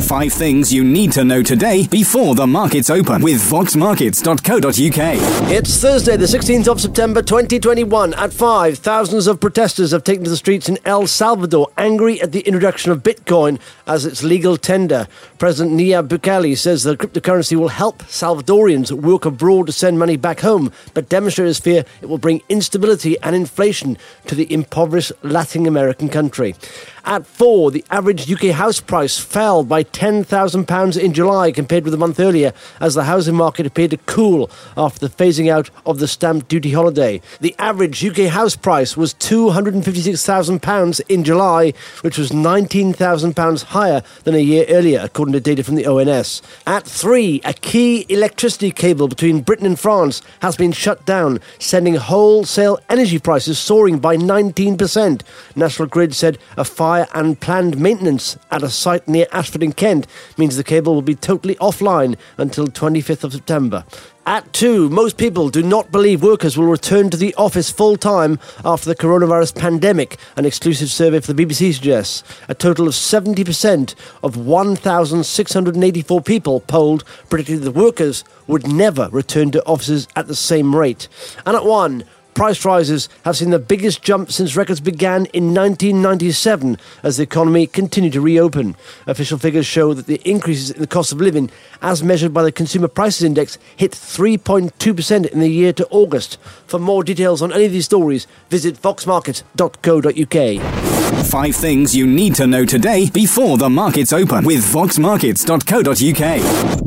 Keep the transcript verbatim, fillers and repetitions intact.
Five things you need to know today before the markets open with vox markets dot co dot uk. It's Thursday, the sixteenth of September twenty twenty-one. At five, thousands of protesters have taken to the streets in El Salvador, angry at the introduction of Bitcoin as its legal tender. President Nayib Bukele says the cryptocurrency will help Salvadorians work abroad to send money back home, but demonstrators fear it will bring instability and inflation to the impoverished Latin American country. At four, the average U K house price fell by ten thousand pounds in July compared with a month earlier as the housing market appeared to cool after the phasing out of the stamp duty holiday. The average U K house price was two hundred fifty-six thousand pounds in July, which was nineteen thousand pounds higher than a year earlier, according to data from the O N S. At three, a key electricity cable between Britain and France has been shut down, sending wholesale energy prices soaring by nineteen percent. National Grid said a fire and planned maintenance at a site near Ashford in Kent means the cable will be totally offline until twenty-fifth of September. At two, most people do not believe workers will return to the office full-time after the coronavirus pandemic, an exclusive survey for the B B C suggests. A total of seventy percent of one thousand six hundred eighty-four people polled predicted that workers would never return to offices at the same rate. And at one, price rises have seen the biggest jump since records began in nineteen ninety-seven as the economy continued to reopen. Official figures show that the increases in the cost of living, as measured by the Consumer Prices Index, hit three point two percent in the year to August. For more details on any of these stories, visit vox markets dot co dot uk. Five things you need to know today before the markets open with vox markets dot co dot uk.